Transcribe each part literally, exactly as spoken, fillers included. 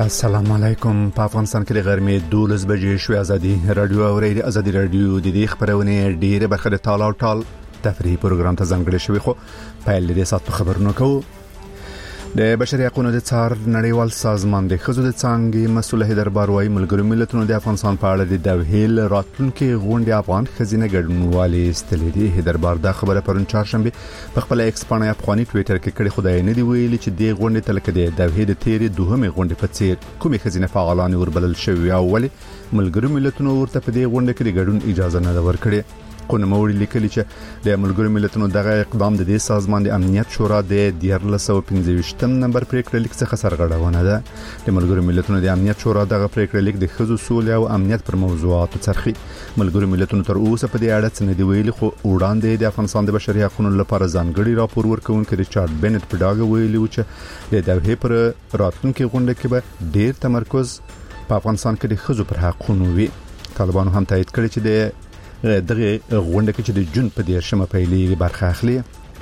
السلام علیکم. په افغانستان کې د غرمې دولس بجې شوې. ازادي رادیو او ریډیو ازادي رادیو د دې خبرونه ډیره برخه د ټال او ټال تفریحي پروګرام ته ځانګړی شوی، خو په لري سات خبرونه کوو. د بشري حقوقو د څار نړیوال سازمان د خزو د څنګه مسؤل هیدر باروي ملګرو ملتونو د افغانستان په اړه د دوهیل راتلونکو غونډې افغان خزینه ګډونوالي استلیدي هیدر بار د خبره پرون چهارشنبه په خپل ایکس باندې افغاني ټوئیټر کې کړي. خدای نه دی ویلي چې د غونډې تلکه د دوهیل تیری دوهمه غونډې په څیر کومي خزینه فعالان وربلل شوی او ولې ملګرو ملتونو ورته په دې غونډه کې د ګډون اجازه نه ورکړي. قونموړي لیکلي چې د ملګرو ملتونو دغه اقدام د دې سازمان د امنیت شورا د دیارلس او پنځه نمبر پریکړه لیک څخه سرغړونه ده. د ملګرو ملتونو د امنیت شورا دغه پریکړه لیک د خزو سولې او امنیت پر موضوعاتو څرخي. ملګرو ملتونو تر اوسه په دې اړه څه نه دی ویلي، خو وړاندې د افغانستان د بشري حقوقو لپاره ځانګړي راپور ورکونکي ریچارډ بنت په ډاګه ویلي و چې د دوه پر راتلونکو غونډه کې به ډیر تمرکز په افغانستان کې د خزو پر حقوقو وي. طالبانو هم تایید کړی چې د دغه غونډه کې چې د جون په دیرشمه پیلې برخه اخلي.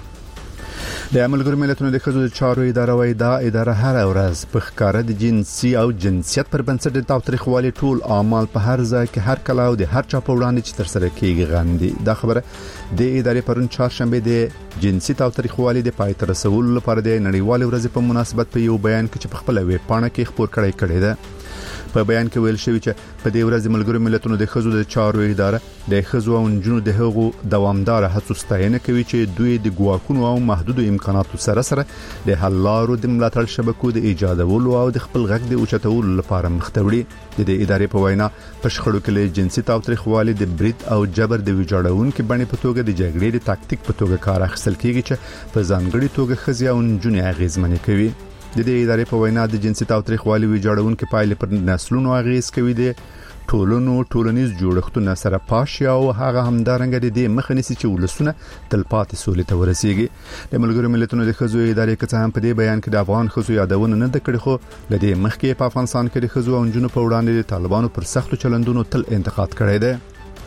د ملګرو ملتونو د خزو چارو اداره وای دا اداره هر ورځ په ښکارا د جنسي او جنسیت پر بنسټ د تاریخوالي ټول اعمال په هر ځای کې هر کله او د هر چا په وړاندې چې تر سره کیږي غندي. دا خبره د ادارې پرون چهارشنبه د جنسي تاریخوالي د پای تر رسول لپاره د نړیوال ورځ په مناسبت په یو بیان کې په خپل ویب پاڼه کې خبر کړی کړی ده. په بیان کې ویل شوی چې په دې ورځ ملګرو ملتونو د خزو د چارو اداره د خزو او نجونو د هغو دوامدار هڅو ستاینه کوي چې دوی د ګواکونو او محدود امکاناتو سره سره د حل لارو د ملاتړ شبکو د ایجادولو او د خپل غږ د اوچتولو لپاره مختوړي. د دې ادارې په وینا په شخړو کې له جنسي تاوتریخوالي د برید او جبر د ویجاړونکو بڼې په توګه د جګړې د تاکتیک په توګه کار اخیستل کیږي چې په ځانګړي توګه خزي او نجونې اغیزمنې کوي. د دې ادارې په وینا د جنسي تاوتریخوالي ویجاړونکو پایلې پر نسلونو اغیز کوي، د ټولنو ټولنیز جوړښتونه سره پاشي او هغه همدارنګه د دې مخه نیسي چې ولسونه تلپاتې سولې ته ورسیږي. د ملګرو ملتونو د خزو ادارې کڅ هم په دې بیان کې د افغان خزو یادونه نه کړې، خو د دې مخکې په افغانستان کې د خزو او جنونو په وړاندې د طالبانو پر سختو چلندونو تل انتقاد کړی دی.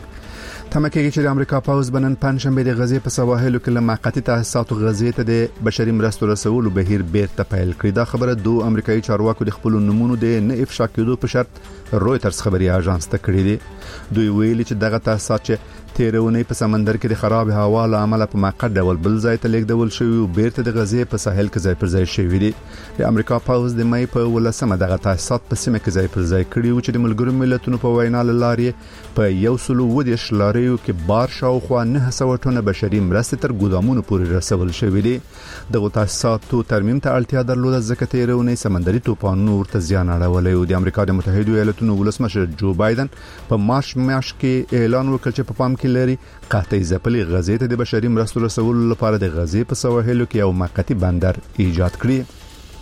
تمکه چې د امریکا پاوز بنن پنځشنبه د غزې په سواحلو کې لمقتی تاسیساتو غزې ته د بشري مرستو رسولو بهیر بیرته پیل کړی. دا خبره دوه امریکایي چارواکو د خپل نمونه د نه افشا کېدو په شرط رويټرز خبري اژانس ته کړی دی. دوی ویلي چې دغه تاسیسات چې تیرونی په سمندر کې د خراب هوا له امله په موقت ډول بل ځای ته لیږدول شوی او بیرته د غزې په ساحل کې ځای پر ځای شوی دی. د امریکا پاوز د مې په ولسمه دغه تاسیسات په سیمه کې ځای پر ځای کړی او چې د ملګرو ملتونو په وینا لارې په یو سلو ودی شلاریو کې بار شاوخوا نه سوه ټنه بشري مرستې تر ګودامونو پورې رسول شوی دی. دغه تاسیساتو ترمیم ته اړتیا درلوده ځکه تیرونی سمندري طوفانونو ورته زیان اړولی او د امریکا د متحده ایالاتونو ولسمشر جو بایدن په مارچ میاشت کې اعلان وکړ چې په پام کې لري قحطۍ ځپلې غزې ته د بشري مرستو رسولو لپاره د غزې په سواحلو کې یو موقتی بندر ایجاد کړي.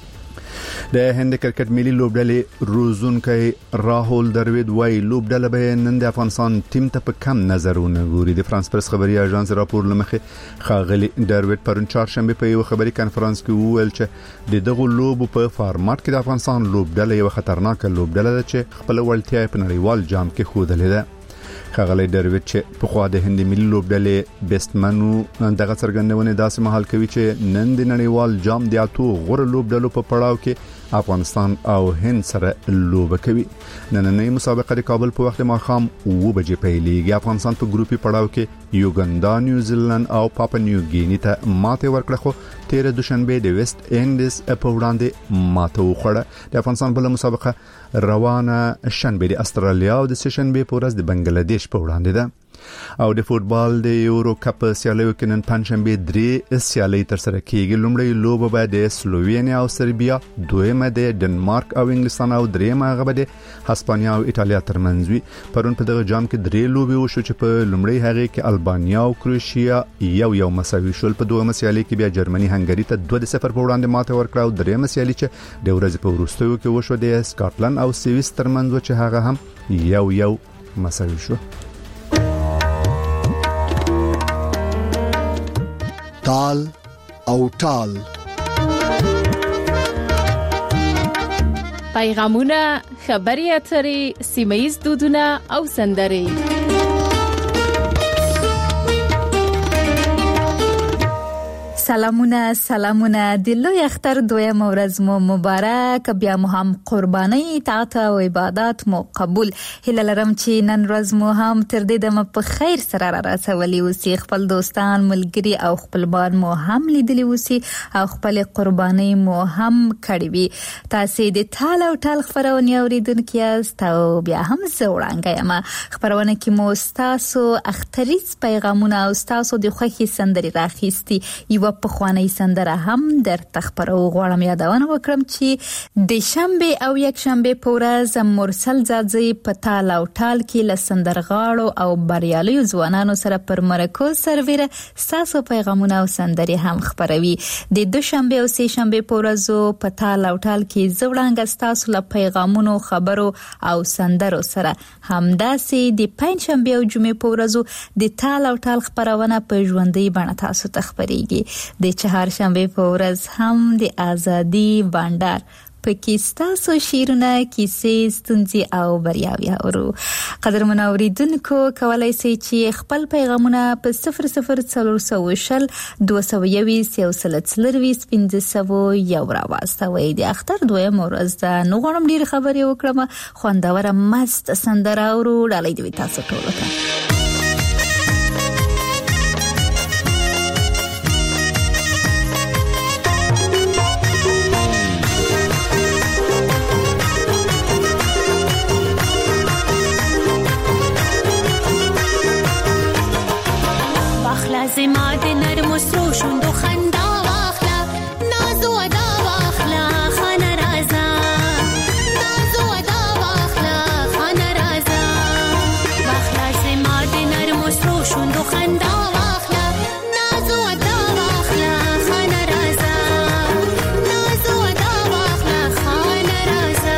د هند کرکټ ملي لوبډلې روزونکي راهول دروید وايي لوبډله به نن د افغانستان ټیم ته په کم نظرونه ګوري. د فرانس پرس خبري اژانس راپور لمخې خاغلی دروید پرون چهارشنبه په یو خبري کانفرنس کې وویل چې د دغه لوب په فارمات کې د افغانستان لوبډله یو خطرناک لوبډله ده چې خپل وړتیا په نړیوال جام کې خوده ده. خاغلی دروید چې په خوا د هند ملي لوبډلې بیسټمنو دغه څرګندونه داسې مهال کوي چې نن د نړیوال جام د اتو غوړ لوبډلو په پړاو کې افغانستان او هند سره لوبه کوي. نننۍ مسابقه د کابل په وخت ماښام اوه بجې پیلېږي. افغانستان په ګروپي پړاو کې یوګندا، نیوزیلند او پاپا نیو ګینی ته ماته ورکړه، خو تیر دوشنبه د ویسټ انډیز په وړاندې ماته وخوړه. د افغانستان بل مسابقه روانه شنبه د استرالیا او د سشنبه په ورځ د بنگلاديش په وړاندې ده. او د فوتبال د یورو کپ سیالیو کې نن پنځشنبه درې سیالۍ تر سره کیږي. لومړی لوبه به د سلووینیا او سربیا، دویمه د ډنمارک او انګلستان او دریمه هغه به د هسپانیا او ایتالیا ترمنځ وي. پرون په دغه جام کې درې لوبې وشو چې په لومړی هغه کې البانیا او کروشیا یو یو مساوي شول. په دویمه سیالۍ کې بیا جرمني هنګری ته دوه صفر په وړاندې ماته ورکړه او دریمه سیالۍ چې د ورځې په وروستیو کې وشو د سکاټلند او سویس ترمنځ چې هغه هم یو یو مساوي شو. تال او ټال پیغامونه، خبري اترې، سیمایي دودونه او سندرې. سلامونه سلامونه د لوی اختر دویم ورځ مو مبارک، بیا مو هم قرباني طاعت او عبادت مو قبول. هیله لرم چې نن ورځ مو هم تر دې دمه په خیر سره را رسولي اوسئ، خپل دوستان ملګري او خپلوان مو هم لیدلی اوسئ او خپل قرباني مو هم کړې وي. تاسو د ټال او ټال خبرونه اوریدونکو یاست او بیا هم زه وړاندې یم. خبرونه کې مو تاسو اختریز پیغامونه او تاسو د خوښي سندري راخېستي. یو په خوانی سندره هم در تخبرو غواړم یادونه وکړم چې د شنبه او یک شنبه په ورځ مرسل زادزی په ټال او ټال کې لسندرغاړو او بریاليو ځوانانو سره پر مرکو سرویره تاسو پیغامونه او سندري هم خبروي. د دوشنبه او سه شنبه په ورځو په ټال او ټال کې زوړانګ تاسو له پیغامونو خبرو او سندرو سره همداسې د پنځ شنبه او جمعې په ورځو د ټال او ټال خبرونه په ژوندۍ بڼه تاسو ته خبريږي. د چهارشنبه په ورځ هم د ازادي بانډار پکې تاسو شیرونه کیسې ستونزې او بریاوي اورو. قدرمن اوریدونکو کولای شئ چې خپل پیغامونه په صفر صفر څلور سوه شل دوه سوه یویشت یو سل څلرویشت پنځه سوه یو را واستوئ. د اختر دویم ورځ ده، نو غواړم ډېرې خبرې وکړم، خوندوره مست سندره اورو. ډالۍ دوی تاسو ټولو ته. زما د نرم سرو شوندو خندا واخلا، نازو ادا واخلا خانه رازا، نازو ادا واخلا خانه رازا، واخلا زما د نرم سرو شوندو خندا واخلا، نازو ادا واخلا خانه رازا، نازو ادا واخلا خانه رازا.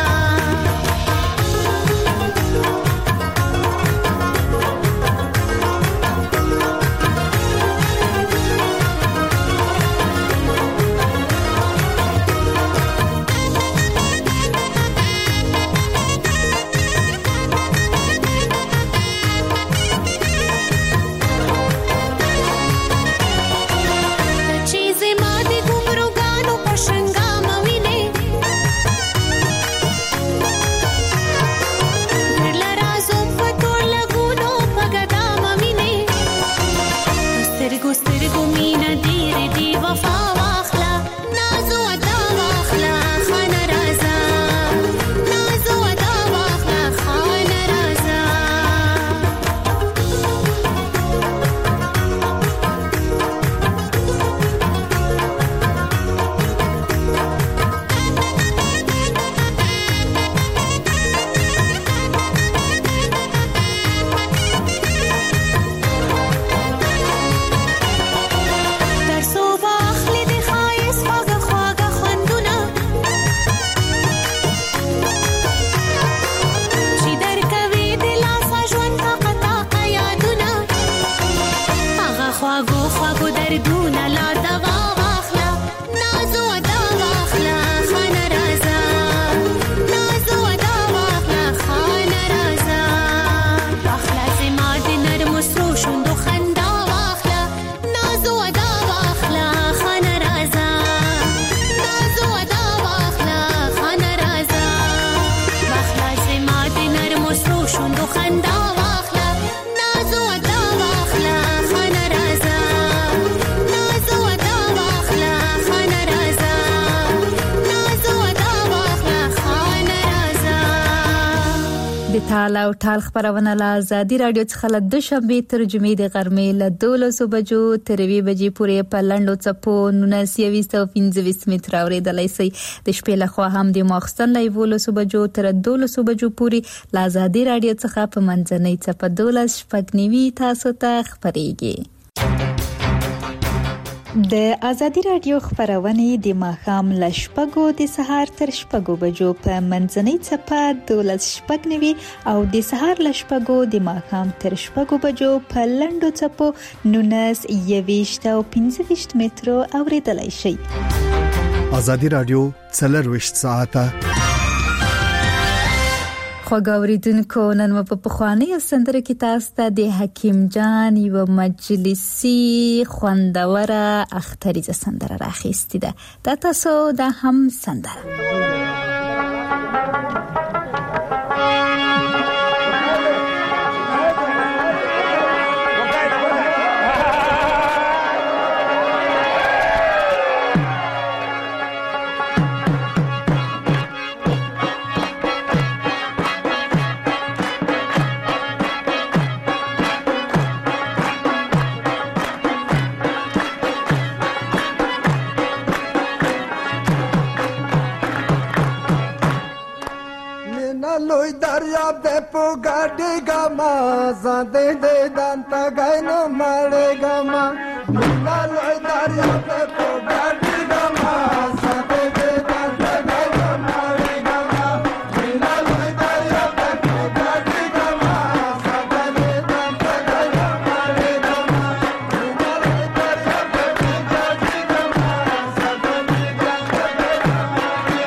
ټال او ټال خبرونه له ازادي رادیو څخه له دوشنبه تر جمعې د غرمې له دولسو بجو تر وی بجې پورې په لنډو څپو نولس یویشت او پنځه متره اورېدلای شئ. د شپې لخوا هم د ماخستن له یولسو بجو تر دولسو بجو پورې له ازادي رادیو څخه په منځنۍ څپه دولس شپږ نیوي تاسو ته خبريږي. د ازادي رادیو خبرونه د ماښام ل شپږو د سهار تر شپږو بجو په منځنۍ څپه دولس شپږ نیوي او د سهار ل شپږو د ماښام تر شپږو بجو په لنډو څپو نولس یویشت او پنځه مترو اوریدلای شئ. ازادي رادیو څلور وشت ساعته خوګاوریدونکو نن په پخوانی سندره کې تاسو ته د حکیم جان یو مجلسی خوندوره اختریزه سندره راخېستې ده. دا تاسو د هم سندره Pugadi gama, zade de danta gaino mare gama. Mina loy darya pe pugadi gama, zade de danta gaino mare gama. Mina loy darya pe pugadi gama, zade de danta gaino mare gama. Mina loy darya pe pugadi gama, zade de danta gaino mare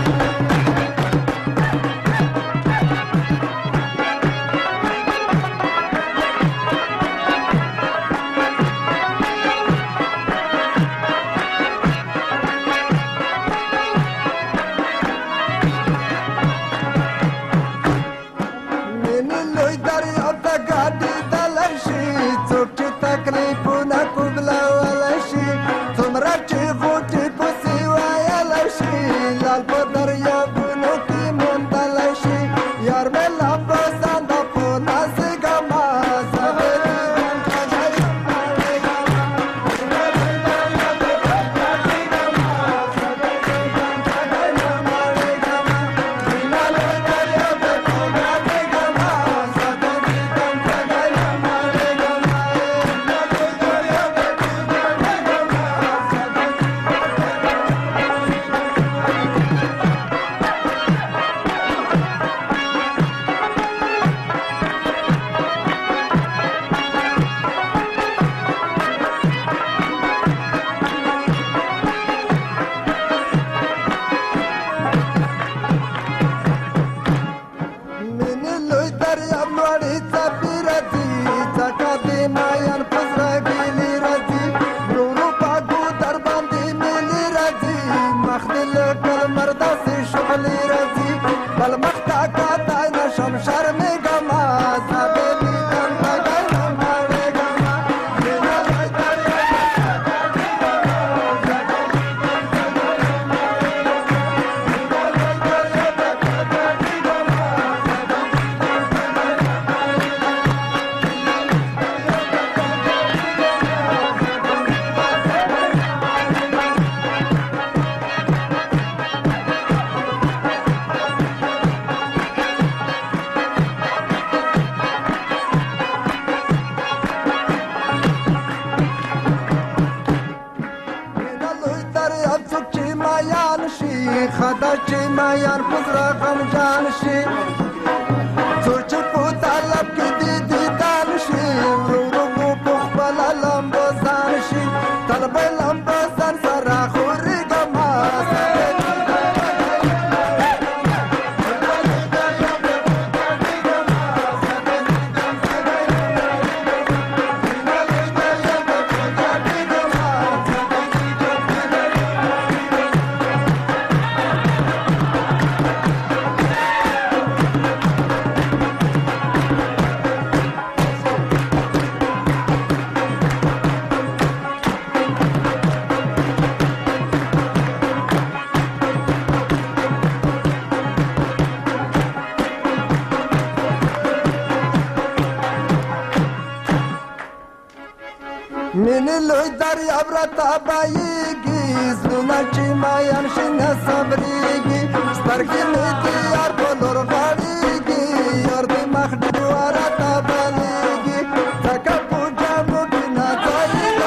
Mini loy darya brata bayigi Zluna chimayan shina sabrigi Stargi miti yar kolor varigi Yordi makhdi warata baligi Taka puja mukina zayga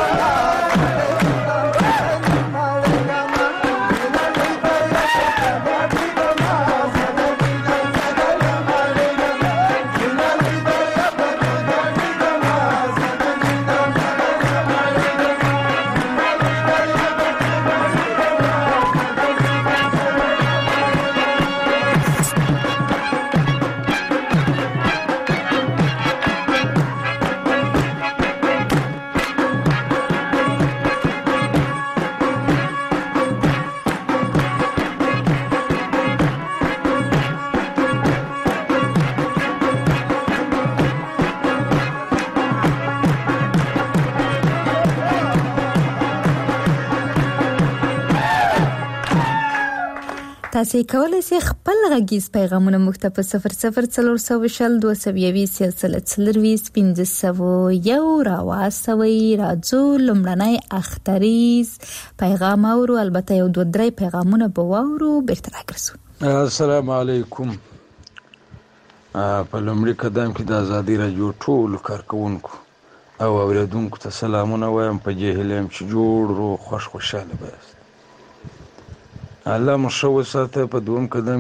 تاسو کولای شئ خپل غږیز پیغامونه موږ ته په صفر صفر څلور سوه شل دوه سوه یویشت سلسله څلرویشت پنځه سوه یو راواستوئ. راځو لومړنی اختریز پیغام اورو، البته یو دوه درې پیغامونه به واورو بیرته راګرځو. السلام علیکم. په لومړي قدم کې د ازادي راډیو ټولو کارکوونکو او اوریدونکو ته سلامونه وایم. په جهیل یم چې جوړ روغ خوش خوشحاله به یاست. الله مو ښه وساته. په دویم قدم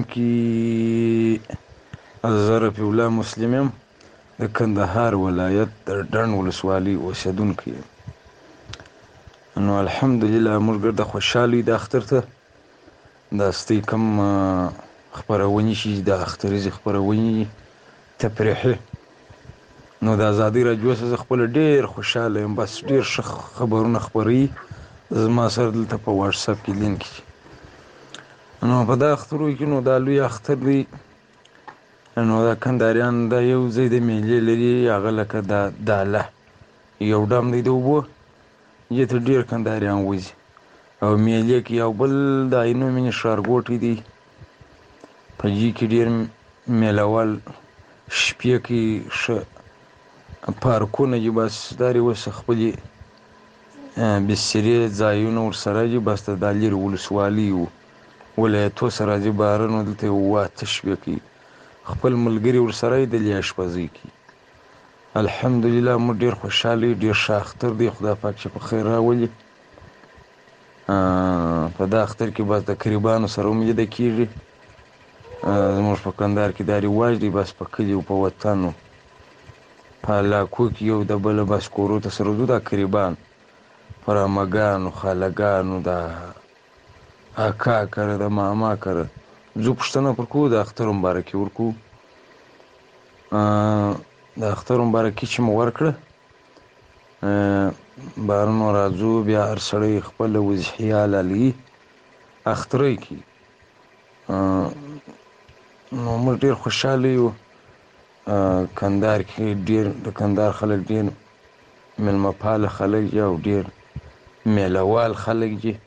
کې زه رفیع الله مسلم یم، د کندهار ولایت د ډنډ ولسوالۍ اوسېدونکی یم. نو الحمدلله موږ ګرده خوشحاله یو د اختر ته. دا ستۍ کوم خپرونې چې د اختریزې خپرونې تفریحي، نو د ازادي راډیو څخه زه خپله ډېر خوشحاله یم. بس ډېر ښه خبرونه خپروي. زما سره دلته په واټساپ کې لینک دي. نو په دا اخترو کې نو دا لوی اختر دی. نو دا کندهاریان دا یو ځای د میلې لري، هغه لکه دا داله یو ډم دی د اوبو، دې ته ډېر کندهاریان وځي. او میلې کې یو بل د عینو مینې ښارګوټی دی، په دې کې ډېر میلهوال شپې کې ښه پارکونه دي. بس دا اوس خپلې بسترې ځایونه ورسره دي. بس د دا لرې ولسوالي و ولایتو سره دي بارنو دلته اووه اته شپې کوي. خپل ملګري ورسره یې دلې اشپزۍ کوي. الحمدلله موږ ډېر خوشحاله یو. ډېر ښه اختر دی. خدای پاک چې په خیر راولي. په دا اختر کې بس د قریبانو سره هم لیده کېږي. زموږ په کندهار کې دا رواج دی. بس په کلي په وطنو په علاقو کې یو د بله بس کورو ته سره ځو. دا قریبان پر عمګانو خالګانو د اکا کره د ماما کره ځو پوښتنه پر کوو. د اختر مبارکي ورکوو. د اختر مبارکي چې مو ورکړه بارنو راځو. بیا هر سړی خپله وضحیه لالي اختری کوي. نو موږ ډېر خوشحاله یو. کندهار کې ډېر د کندهار خلک ډېر میلمه پاله خلک دي او ډېر میلهوال خلک دي.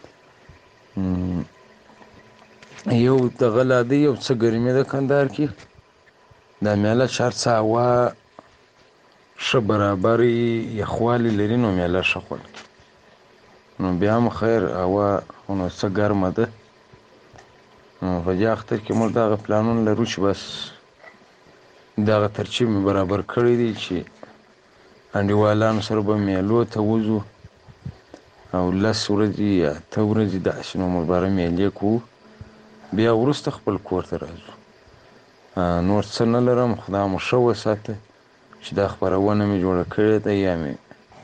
یو دغه لا دی، یو څه ګرمي ده کندهار کې. دا میله چې هر څه هوا ښه برابر یخوالي لري، نو میله ښه خوند کوي. نو بیا هم خیر هوا نو څه ګرمه ده. نو په دې اختر کې موږ دغه پلانونه لرو چې بس دغه ترتیب مې برابر کړی دی چې انډیوالانو سره به میلو ته وځو او لس ورځې یا اته ورځې داسې نو موږ به میلې کوو. بیا وروسته خپل کور ته راځو. نور څه نه لرم. خدای مو ښه وساته چې دا خپرونه مې جوړه کړې ده یا مې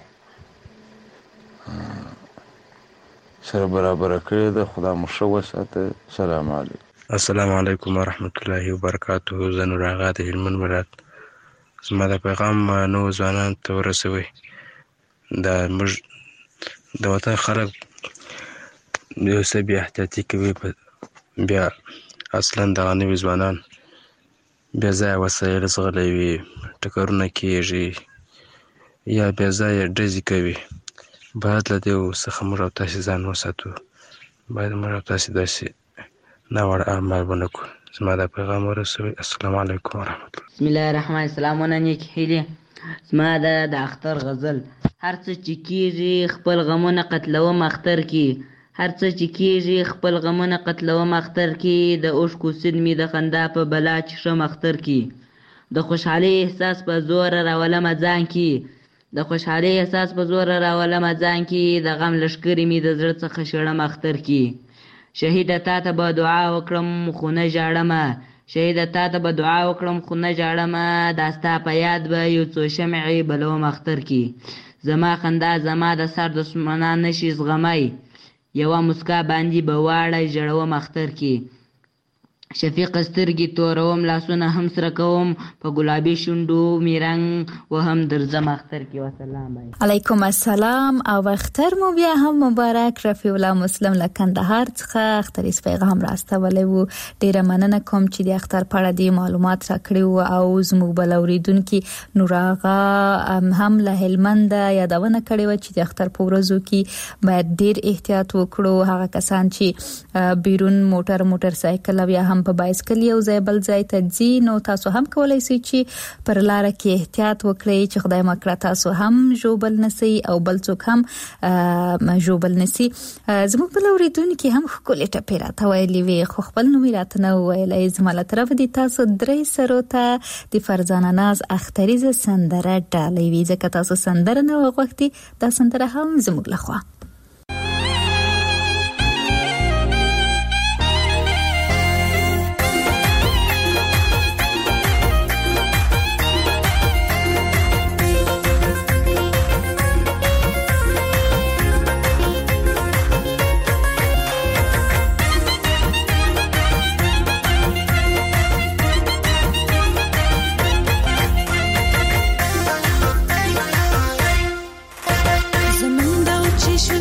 سره برابره کړې ده. خدای مو ښه وساته. سلام علیکم. السلام علیکم ورحمت الله وبرکاته. زه نور آغا د هلمند ولایت. زما د پیغام نوو ځوانانو ته ورسوئ. دا موږ د وطن خلک یو څه بې احتیاطي کوي. بیا اصلا دغه نوي ځوانان بې ځایه وسایل ځغلوي، ټکرونه کېږي یا بې ځایه ډزې کوي. باید له دې څخه موږ او تاسې ځان وساتو. باید موږ او تاسې داسې ناوړه اعمال ونه کړو. زما دا پیغام ورسوئ. السلام علیکم ورحمت الله. بسم الله الرحمن الرحیم. نیکې هیلې. زما د د اختر غزل: هر څه چې کېږي خپل غمونه قتلوم اختر کې. هر څه چې کېږي خپل غمونه قتلوم اختر کې. د اوښکو سیند مې د خندا په بلا چښم اختر کې. د خوشحالۍ احساس په زور راولمه ځان کې. د خوشحالۍ احساس په زور راولمه ځان کې. د غم لښکرې مې د زړه څخه شړم اختر کې. شهیده تا ته به دعا وکړم خو نه ژاړمه. شهیده تا ته به دعا وکړم خو نه ژاړمه. دا ستا په یاد به یو څو شمعې بلوم اختر کې. زما خندا زما د سر دښمنان نشي زغمی. یوه مسکا باندې به واړه ژړوم اختر کې. شفیق سترګې توروم لاسونه هم سره کوم په ګلابي شونډو میرنګ و هم درځم اختر کې وسلام علیکم السلام او اختر مو بیا هم مبارک. رفیع الله مسلم له کندهار څخه اختریز پیغام راستولی وو. ډیره مننه کوم چې د اختر په اړه د معلومات راکړي وو او زموږ بل اوریدونکي نور آغا هم له هلمند یادونه کړې و چې د اختر په ورځو کې باید ډیر احتیاط وکړو. هغه کسان چې بیرون موټر موټر سایکل یا هم په بایسکل یو ځای بل ځای ته ځي نو تاسو هم کولای شئ چې پر لار کې احتیاط وکړئ چې خدای مکړه تاسو هم جوبل نسی او بل څوک هم جوبل نسی. زموږ بل اوریدونکي هم خپل ټپې راته ویلي وي خو خپل نوم راته نه ویلی. زما له طرفه د تاسو درې سرو ته د فرزانه ناز اختریزه سندره ډالۍ وي ځکه تاسو سندره نه وغوښتي دا سندره هم زموږ لخوا. زمون دا چې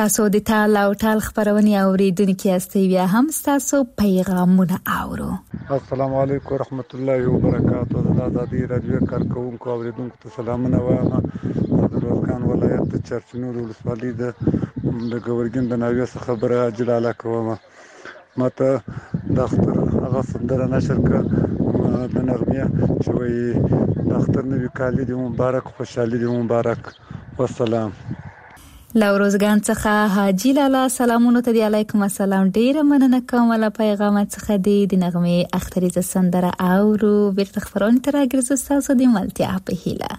تاسو د تال او ټال خبرونه اوریدونکو یاستئ، بیا هم تاسو پیغامونه اورو. السلام علیکم ورحمت الله وبرکاته. د آزادي رادیو کارکونکو اوریدونکو ته سلامونه وایم. د روزګان ولایت د چرچنور ولسوالۍ د د ګورګین د ناوې څخه خبره جلاله کوم. ماته د اختر هغه سندره نشر کړه د نغمه چې وایي د اختر نوي کال دې مبارک، خوشحالي دې مبارک. والسلام. لوروزګان څخه حاجی لالا سلامونه ته دی. علیکم السلام. ډیره مننه کوم له پیغامات څخه دی د نغمه اختریزه سندره اورو. بیرته خبرونه تر راګرځو تاسو د ملتیا په هیله.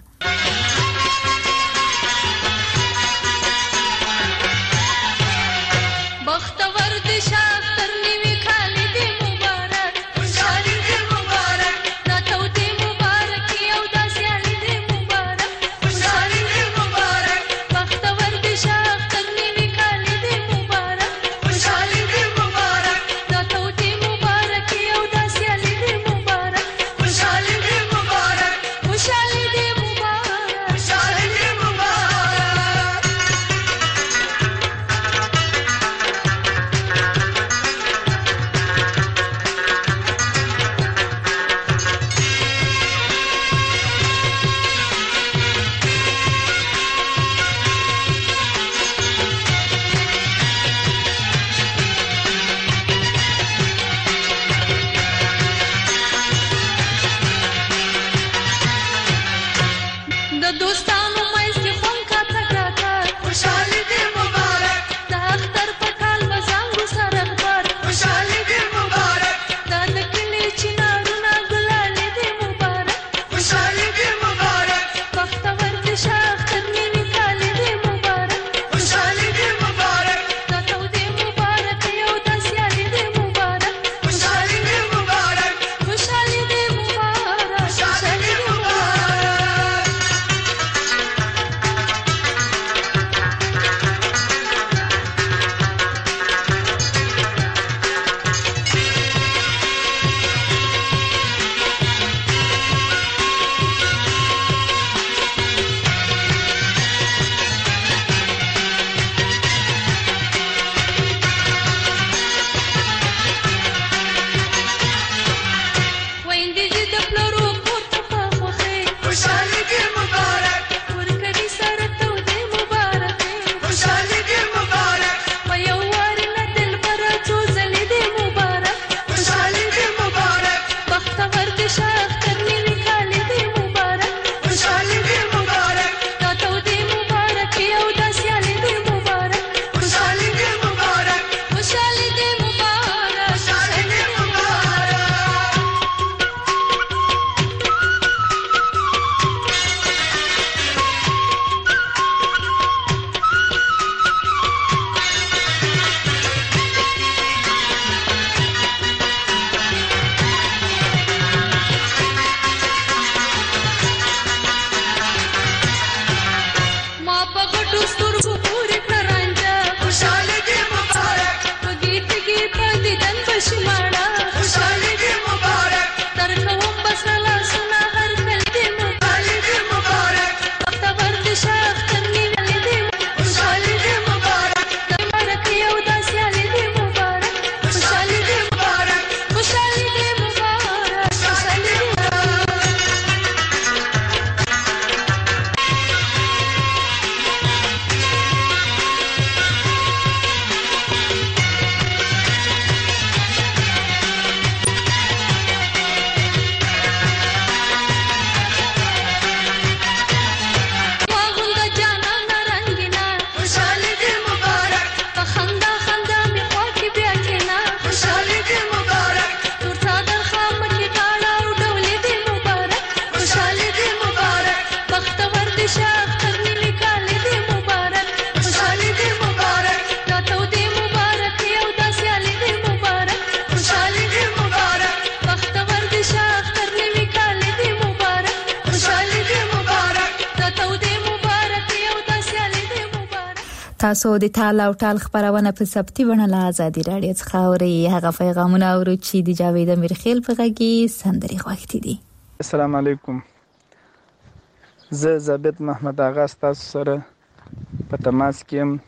تاسو د تال او ټال خبرونه په سبتي بڼه له آزادي رادیو څخه اوري. هغه پیغامونه اورو چې د جاوید امیرخیل په غږی سندري غوښتي دي. السلام علیکم. زه زابط محمد آغا تاسو سره په تماس کې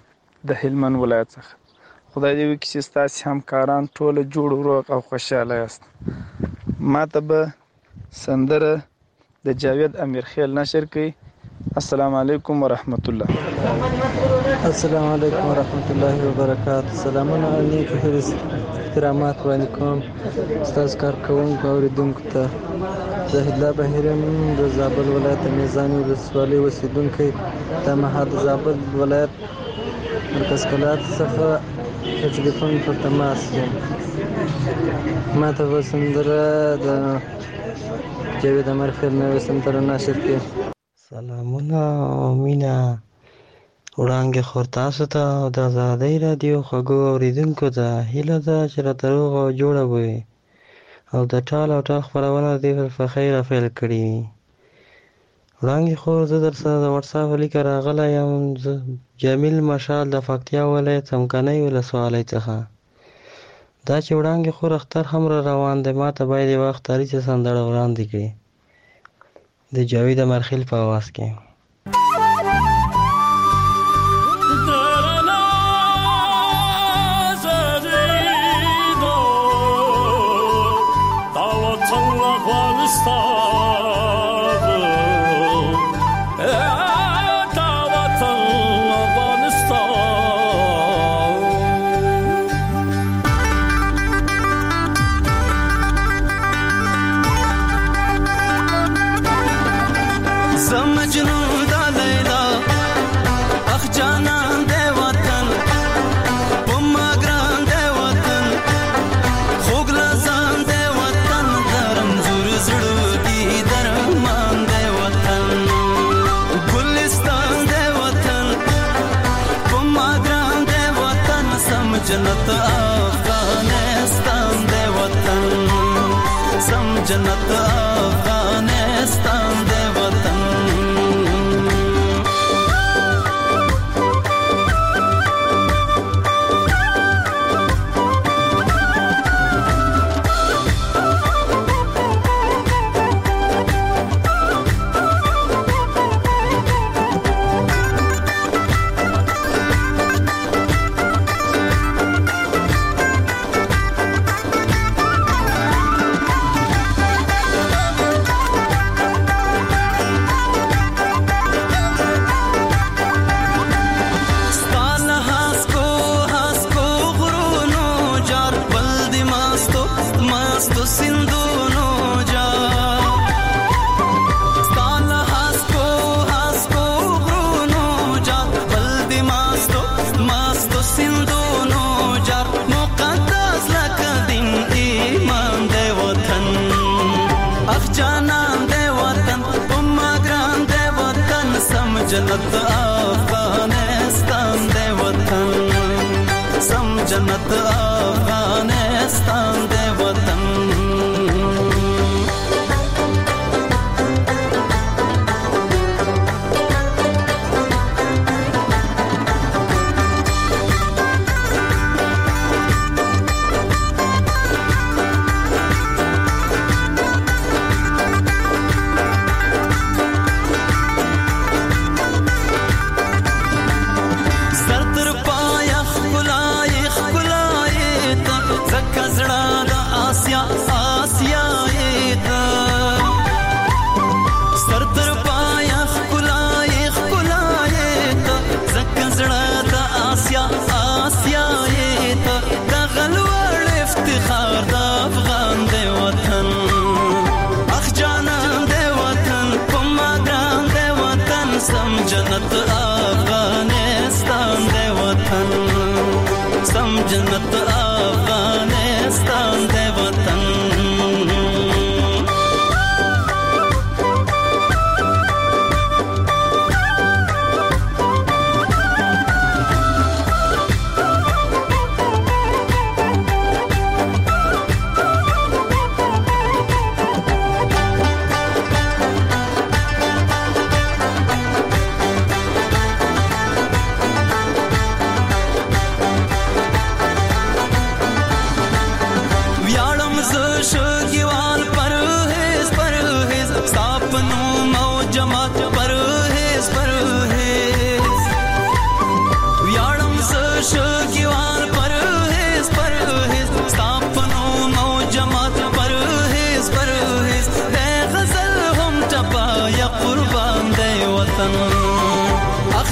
د هلمند ولایت څخه. خدای دې وکړي چې ستاسې همکاران ټوله جوړ روغ او خوشحاله یاست. ما ته به سندره د جاوید امیرخیل نشر کوي. السلام علیکم ورحمت الله. السلام علیکم ورحمت الله وبرکاته. سلامونه او نیک احترامات وړاندې کوم ستاسو کارکوونکو او اوریدونکو ته. زه الله بهیرم د زابل ولایت میزانې ولسوالۍ اوسېدونکی. دا مهال د زابل ولایت مرکز کلات څخه د ټلیفون په تماس یم. ما ته به سندره د جاوید امیرخیل نوې سندره نشر کړي. سلامونه او مینه وړاندې خور تاسو ته او د ازادۍ راډیو خوږو اورېدونکو ته هیله ده چې راته روغ او جوړه وي او د ټال او ټال خپرونه دې په خیر پیل کړي. وړاندې خور زه در سره د واتساپ لیکه راغلی یم. زه جمیل مشال د پکتیا ولایت څمکنۍ ولسوالۍ څخه. دا چې وړاندې خور اختر هم را روان دی، ما ته باید یوه اختري سندره وړاندې کړي د جاوید امیرخیل په آواز کې. جنت افغانستان دے وطن، سم جنت افغانستان دے وطن. جنت افغانستان دے وطن، سم جنت افغانستان دے وطن. جنت افغانستان دے وطن، سم جنت افغانستان دے وطن.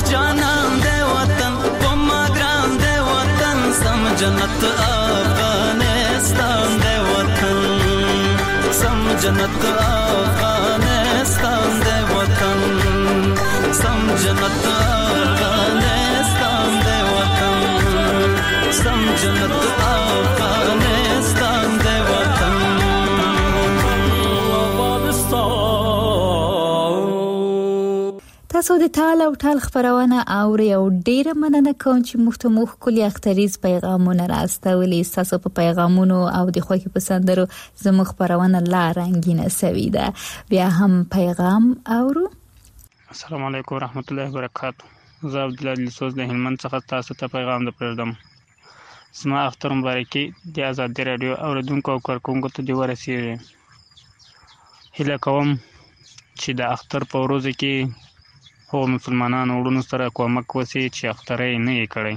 جانان دے وطن کوما ګران دے وطن سم جنت افغانستان دے وطن سم جنت افغانستان دے وطن سم جنت افغانستان دے وطن سم جنت افغانستان دے وطن تاسو د ټال او ټال خبرونه اوري او ډیره مننه کوم چې مخته مخ کلی اختریز پیغامونه راستولي تاسو په پیغامونو او د خوښي پسندرو زموږ خبرونه لا رنگینه سوي ده بیا هم پیغام اورو. السلام علیکم ورحمت الله وبرکاتہ. زه عبد الله لسوز د هلمند څخه تاسو ته پیغام د پردم. زما اختر مبارکي د آزادي رادیو اوریدونکو او کارکونکو ته دی ورسیږي. هیله کوم چې د اختر په ورځ کې هو مسلمانانو ورونو سره کومک وسی چې اخترې نه یې کړی.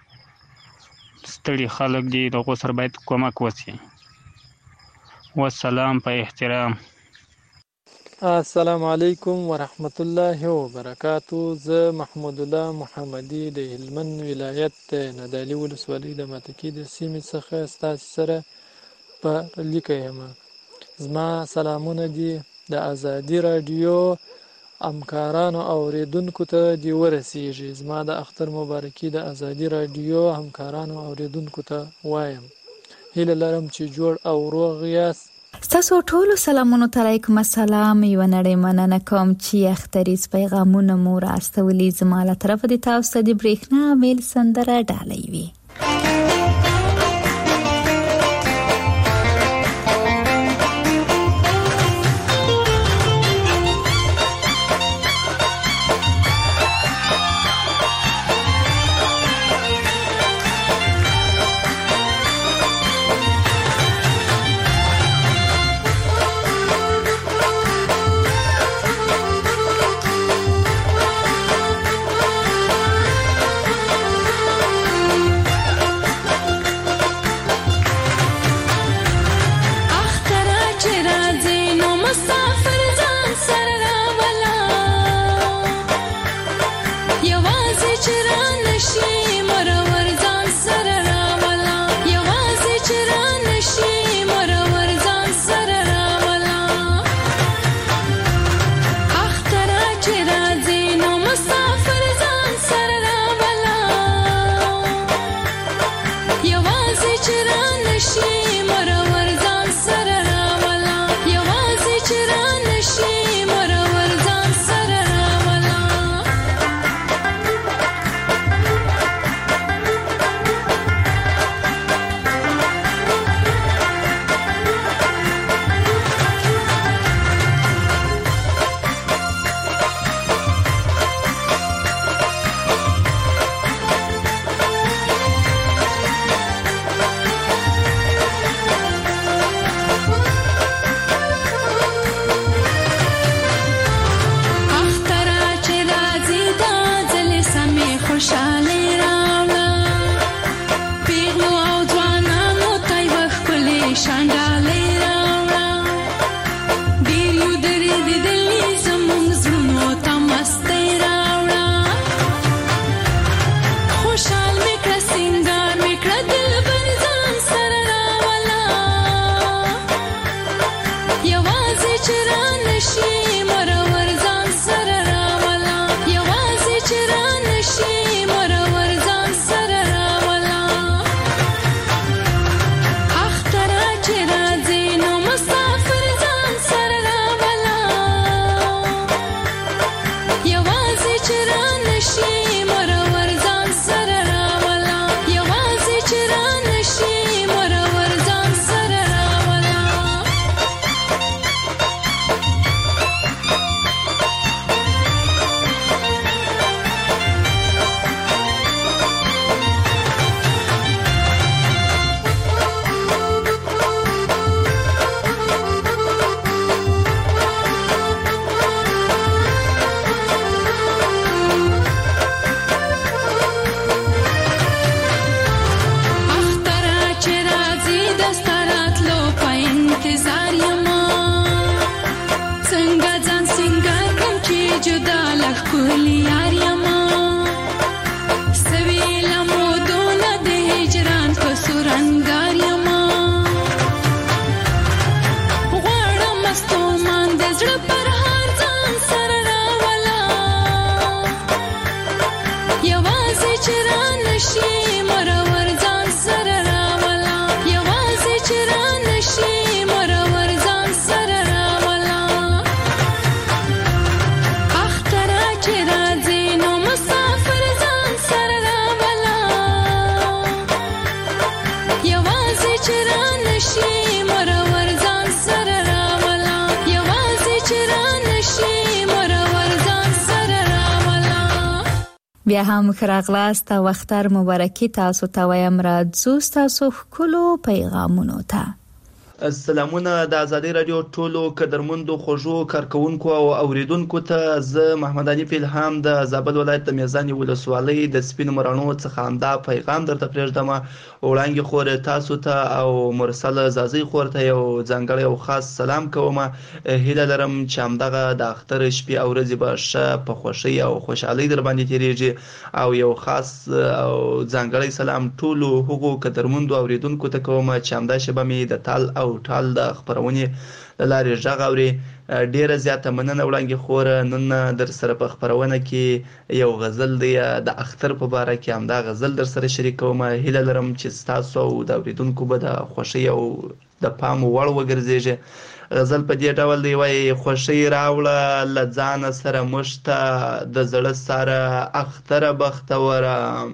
ستړي خلک دي دغه سره باید کومک وسی. والسلام په احترام. السلام علیکم ورحمت الله وبرکاتو. زه محمود الله محمدي د هلمند ولایت ندالي ولسوالۍ د ماتکی د سیمې څخه ستاسو سره په لیکه یم. زما سلامونه دي د آزادي رادیو همکارانو او اوریدونکو ته دی ورسیږي. زما د اختر مبارکي د آزادي رادیو همکارانو او اوریدونکو ته وایم. هیله لرم چې جوړ او روغ یاست. تاسو ټول سلامونه علیکم. السلام یو نړۍ مننه کوم چې اختریز پیغامونه مو راستولي. زما له طرفه د تاسو د بریښنا میل سندره ډالۍ وي. بیا هم خراغلاست او اختر مبارکي تاسو ته وایم، راځو ستاسو ښکلو پیغامونو ته. سلامونه د ازادي رادیو ټولو قدرمندو خوږو کارکونکو او اوریدونکو ته. زه محمد علي فلهام د زابل ولایت د میزانې ولسوالۍ د سپینو مراڼو څخه همدا پیغام درته پرېږدم. وړاندې خور تاسو ته او مرسل زازۍ خور ته یو ځانګړی او خاص سلام کوم. هیله لرم چې همدغه د اختر شپې او ورځې به ښه په خوښۍ او خوشحالۍ در باندې تېرېږي. او یو خاص او ځانګړی سلام ټولو هغو قدرمندو اوریدونکو ته کوم چې همدا شېبه مې د تال او او ټال د خپرونې له لارې غږ اوري. ډیره زیاته مننه وړاندې خوره. نن در سره په خپرونه کې یو غزل دی د اختر په باره کې، همدا غزل در سره شریکوم. هیله لرم چې ستاسو او د اوریدونکو به د خوښۍ او د پام وړ وګرځېږي. غزل په دې ډول دی، وایي خوښۍ راوړه له ځانه سره موږ ته د زړه سره اختره بختوره.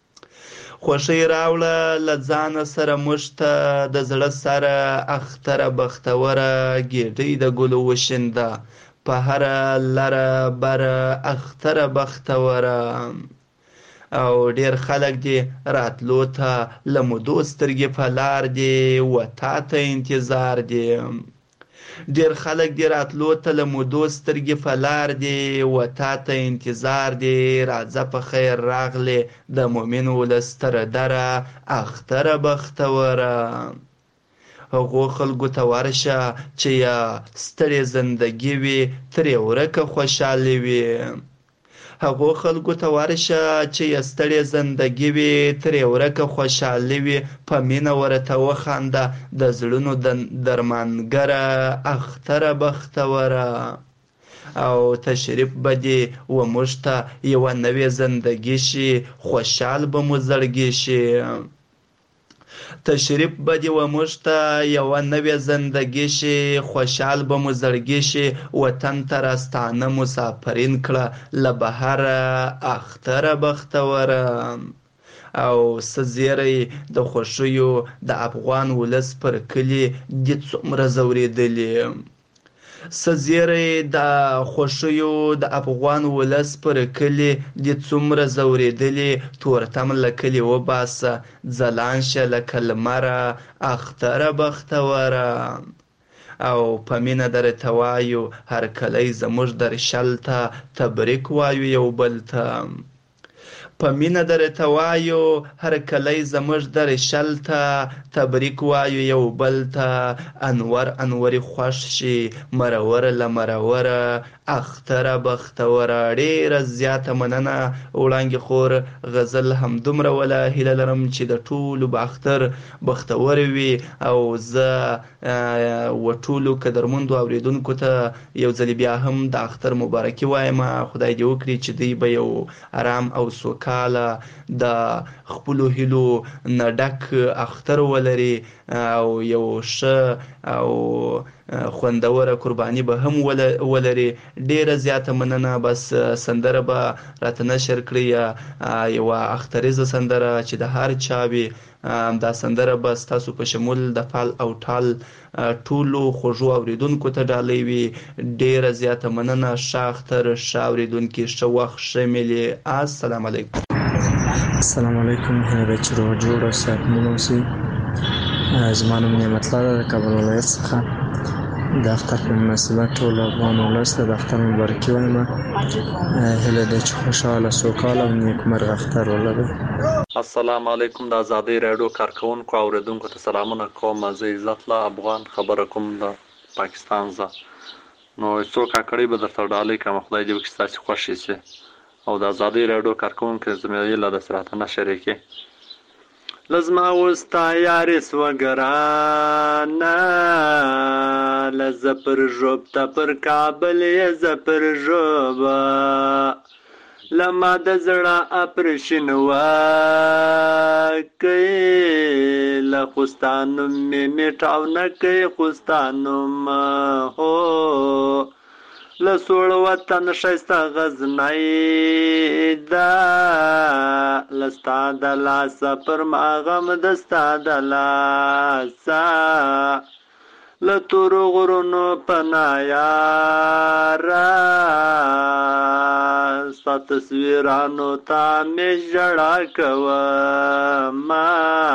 خوښۍ راوړه له ځانه سره موږ ته د زړه سره اختره بختوره. ګېډۍ د ګلو وشینده په هره لره بره اختره بختوره. او ډېر خلک دي راتلو ته له مودو سترګې په لار دي و تا ته انتظار دي. ډېر خلک دي راتلو ته له مودو سترګې په لار دي و تا ته انتظار دي. راځه په خیر راغلې د مؤمن ولس تر دره اختره بختوره. هغو خلکو ته ورشه چې یا ستړې زندګي وي ترې ورکه خوشحالي وي. هغو خلکو ته ورشه چې یا ستړې زندګي وي ترې ورکه خوشحالي وي. په مینه ورته وخانده د زړونو درمانګره اختره بختوره. او تشریف به دې و موږ ته یوه نوې زندګي شي، خوشحال به مو زړګي شي. تشریف به دې و موږ ته یوه نوې زندګي شي، خوشحال به مو زړګي شي. وطن ته راستانه مسافرین کړه له بهره اختره بختوره. او څه زیری د خوښیو د افغان ولس پر کلي دې څومره ځورېدلي. څه زیری د خوښیو د افغان ولس پر کلي دې څومره ځورېدلي. تورتم له کلي وباسه ځلان شه لکه لمره اختره بختوره. او په مینه درته وایو هرکلی زموږ درشل ته تبریک وایو یو بل ته. په مینه درته وایو هرکلی زموږ درشل ته تبریک وایو یو بل ته. انور انوري خوښ شي مرور له مروره اختره بختوره. ډېره زیاته مننه وړانګې خور. غزل همدومره وله. هیله لرم چې د ټولو به اختر بختور وي. او زه و ټولو قدرمندو اوریدونکو ته یو ځلې بیا هم د اختر مبارکي وایم. خدای دې وکړي چې دوی به یو آرام او سوکاله د خپلو هیلو نه ډک اختر ولري او یو ښه او خوندوره قرباني به هم ولري. ډیره زیاته مننه. بس سندره به راته نشر کړئ، یوه اختریزه سندره چې د هر چا وي. دا سندره به ستاسو په شمول د فال او ټال ټولو خوږو اوریدونکو ته ډالۍ وي. ډیره زیاته مننه. ښه اختر، ښه اوریدونکي، ښه وخت، ښه میلې. السلام علیکم. السلام علیکم. هیله ده چې روغ جوړ او صحتمند اوسئ. زما نوم نعمت الله ده د کابل ولایت څخه. د اختر په مناسبت ټول افغان ولس ته د اختر مبارکي وایم. هیله ده چې خوشحاله سوکاله او نیکمرغه اختر ولرئ. السلام علیکم. د ازادۍ راډیو کارکوونکو او اوریدونکو ته سلامونه کوم. زه عزت الله افغان خبره کوم د پاکستان زه. نو څو کاکړۍ به درته ډالۍ کړم. خدای دې وکړي ستاسې خوښ شي. او د ازادۍ راډیو کارکوونکو زما هیله ده چې راته نشر یې کړي. لزما وستا یارې سوه ګرانه لزه پر ژوب ته پر کابل یې زه پر ژوبه لما د زړه اپریشن وکړې له خوستانو مې میټاو نه کوي خوستانوم هو له سوړ وطن ښایسته غزنی ده له ستا د لاسه پر ما غم د ستا د لاسه له تورو غرونو پناه یاره ستا تصویرانو ته مې ژړا کومه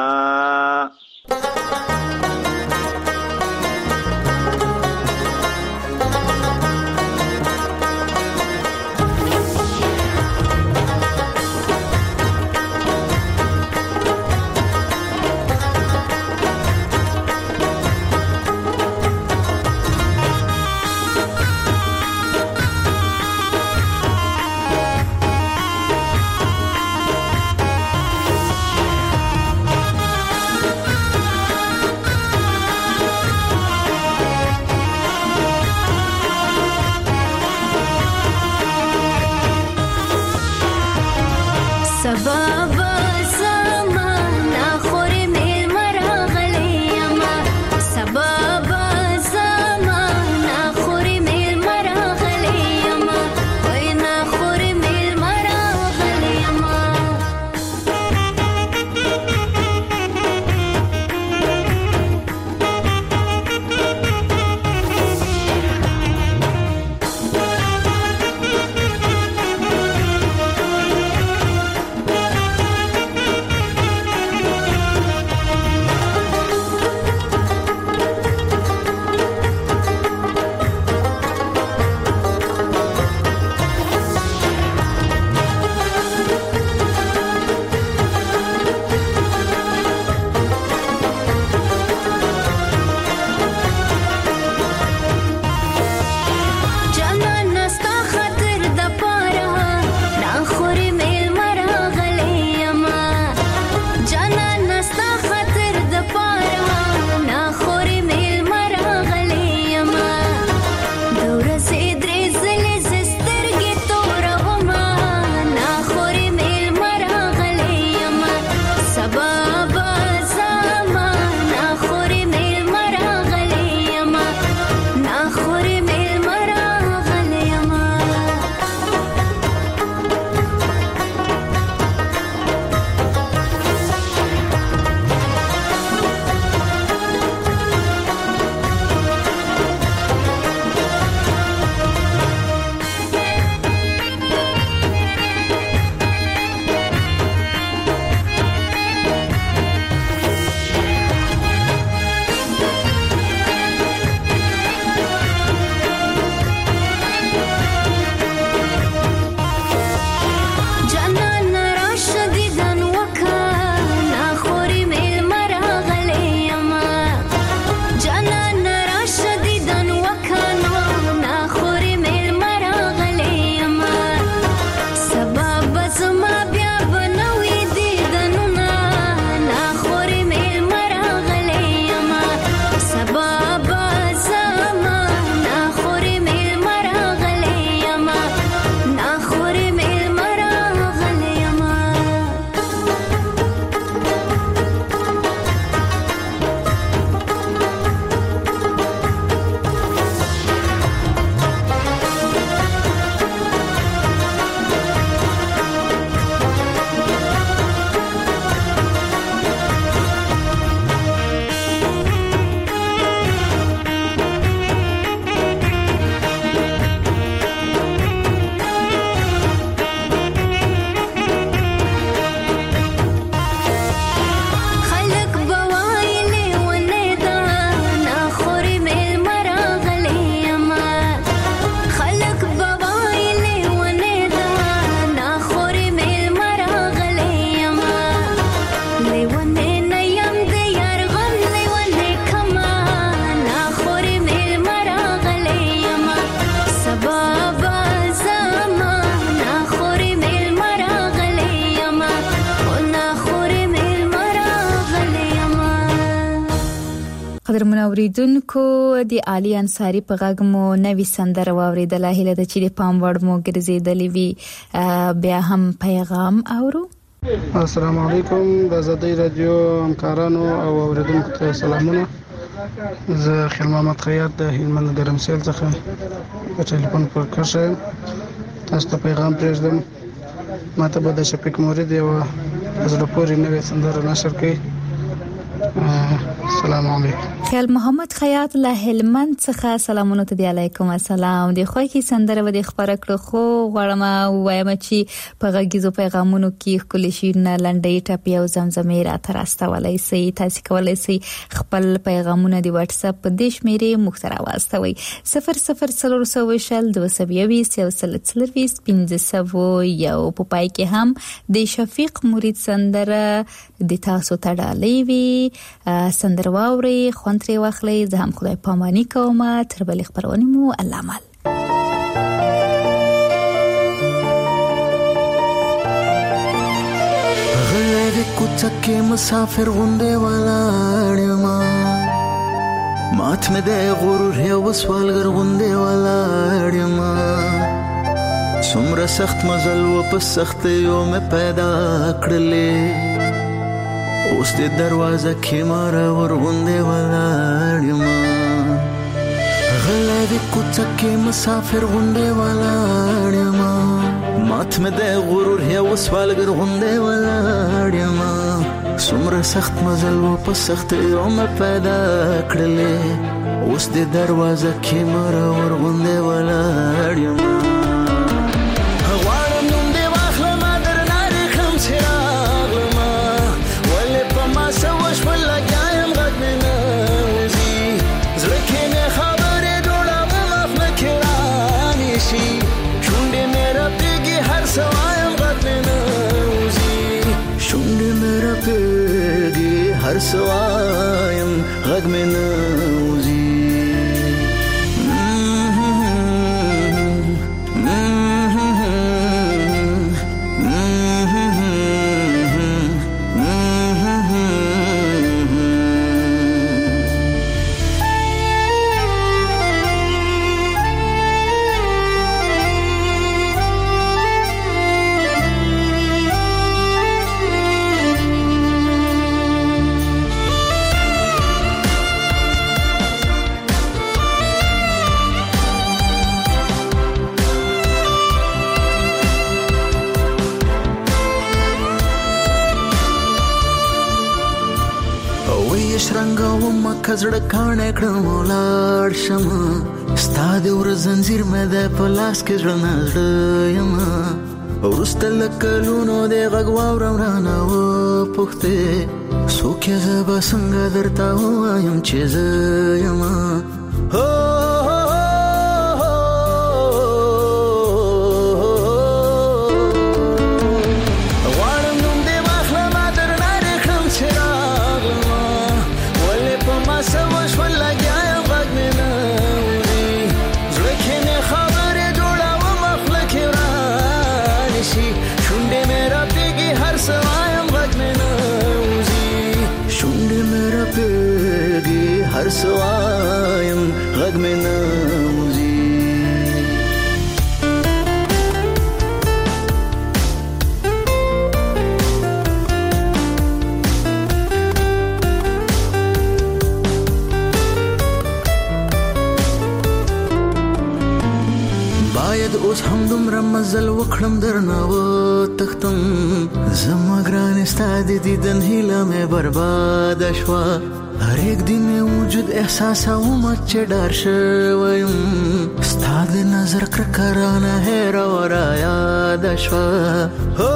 قدرمن اوریدونکو د علي انصاری په غږ مو نوې سندره واوریدله، هیله ده چې د پام وړ مو ګرځېدلې وي. بیا هم پیغام اورو. السلام علیکم د آزادۍ رادیو همکارانو او اوریدونکو ته سلامونه. زه خیل محمد خیاط د هلمند د رمسیل څخه په ټلیفون پر کښه تاسو ته پیغام پرېږدم. ماته به د شفیق مورید یو زړه پورې نوې سندره نشر کړي السلام علیکم. خیال محمد خیاط له هلمند څخه سلامونه ته دی. علیکم السلام. د خوای کی سندره و د خبره کړو خو غواړم وایم چې په غږیزو پیغامونو کې خپل شیرنه لنډۍ ټاپي او زمزمې را ترستولای سي. تاسو کولای سي خپل پیغامونه د واتس اپ په دیش میرې مختره واستوي صفر صفر صفر صفر دو سه بیست یو سل څلوېښت پنځه سوه یو. په پای کې هم د شفیق مرید سندره د تاسو تړلې وي سندره واوري خوند ترې واخلئ. زه هم خدای پاماني کوم. تر بلې خبرونه مو الله مل. غلې کوڅه مسافر غونډه ولاړم مات مې د غرور یو سوالګر غونډه ولاړم څومره سخت مزل و په سخت یو مې پیدا کړلې اوس د دروازه کې مارا ورغونډه ولاړم غلې د کوڅه کې مسافر غونډه ولاړم مات مې د غرور یو سوالګر غونډه ولاړم څومره سخت مزل و په سخت یو مې پیدا کړلې اوس د دروازه کې مارا ورغونډه ولاړم هر سوایم غږ مې نوزي کزړه کانه کړم ولار شمه ستاد ور زنجیر مې د پلاس کې ژوند یم ورستل کلونو د غږ واورم رانه و پخته سوکه زب څنګه درته وایم چې زم هو هر سوایم غږ مې نوزي باید اوس هم دومره مزل وکړم درنه و تختم زما ګران ستا د دیدن هیله مې برباد شوه هر یک دی می وجود احساس او مچ ډار شویم ستا د نظر کرکرانه هیر اور یاد شو هو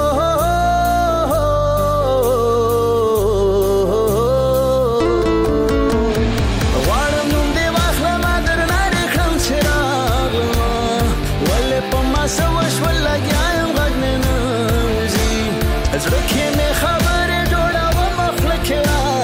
غواړم نوم دی واخله ما درنه رخم چراغ ولې په ما سوش ولګیا یم غږ مې نوزي زړه کې مې خبرې جوړوم مخله کې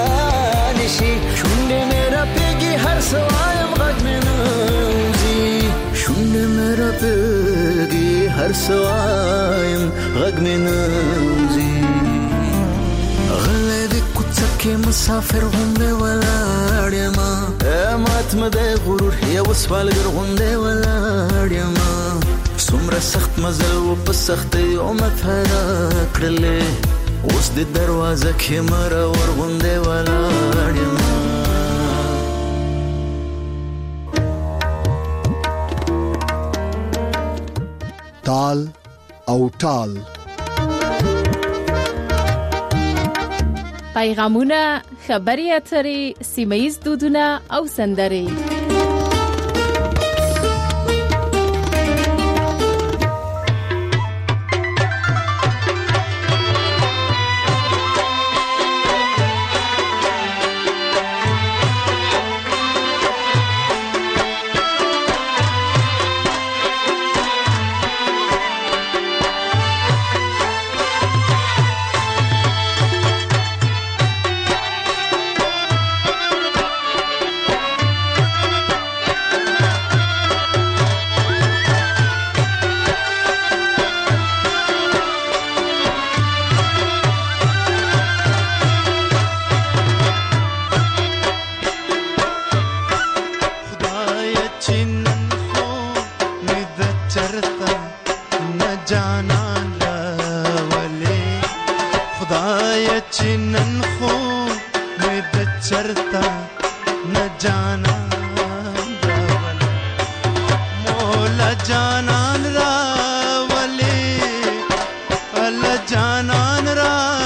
شونډې مې راپېږي هر سوایم غږ مې نوزي شونډې مې راپېږي هر سوایم غږ مې نوزي غلی د کوڅه کې مسافر غوندې ولاړ یم مات مې د غرور یو سوالګر غوندې ولاړ یم څومره سخت مزل و په سختیو مې پیدا کړلې اوس د دروازه کې مره ورغوندې ولاړ یم تال او ټال پیغامونه، خبري اترې، سیمه‌یز دودونه او سندرې. جانان را